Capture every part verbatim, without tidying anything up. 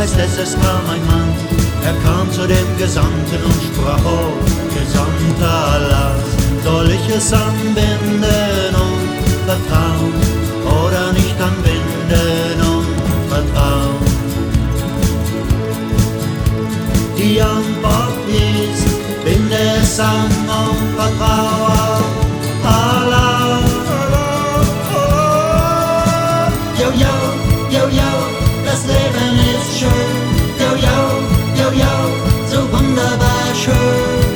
heißt es, es kam ein Mann. Er kam zu dem Gesandten und sprach: Oh, Gesandter, lass, soll ich es anbinden und vertrauen oder nicht anbinden und vertrauen? Die Antwort ist: binde es an und vertraue Allah. Yo, yo, yo, yo, das Leben ist schön. Yo, yo, yo, yo, so wunderbar schön.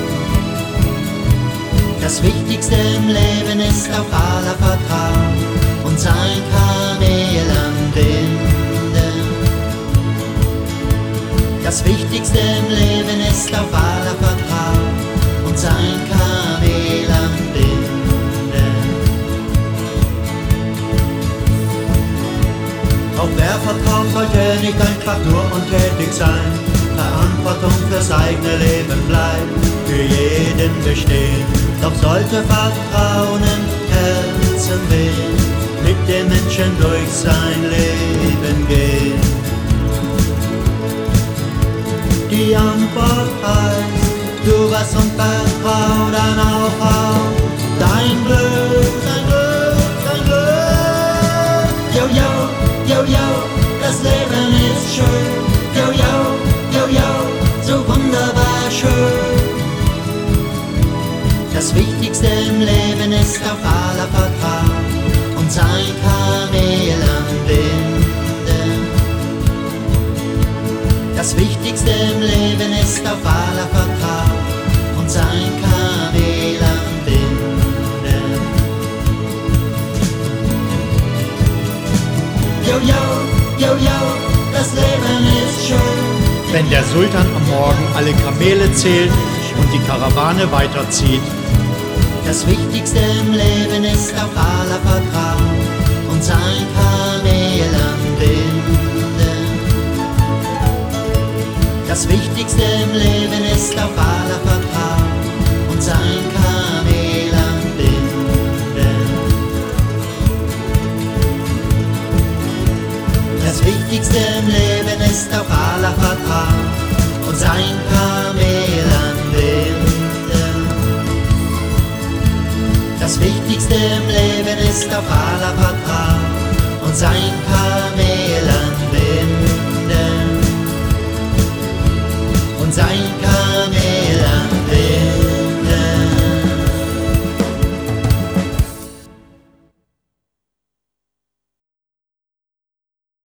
Das Wichtigste im Leben ist auf Allah vertrauen und sein Kamel anbinden. Das Wichtigste im Leben ist auf Allah vertrauen und sein Kamel anbinden. Auch wer vertraut, sollte nicht einfach nur untätig sein. Verantwortung fürs eigene Leben bleibt für jeden bestehen. Doch sollte Vertrauen im Herzen wehen, mit dem Menschen durch sein Leben gehen. Die Antwort heißt: du was und vertrau dann auch auf dein Glück, dein Glück, dein Glück. Yo, yo, yo, yo, das Leben ist schön. Yo, yo, yo, yo, so wunderbar schön. Das Wichtigste im Leben ist auf Allah vertrauen und sein Kamel anbinden. Das Wichtigste im Leben ist auf Allah vertrauen und sein Kamel anbinden. Yo, yo, yo, yo, das Leben ist schön. Wenn der Sultan am Morgen alle Kamele zählt und die Karawane weiterzieht. Das Wichtigste im Leben ist auf Allah vertrauen und sein Kamel anbinden. Das Wichtigste im Leben ist auf Allah vertrauen und sein Kamel anbinden. Das Wichtigste im Leben ist auf Allah vertrauen und sein Kamel anbinden. Das Wichtigste im Leben ist auf Allah vertrauen und sein Kamel anbinden. Und sein Kamel anbinden.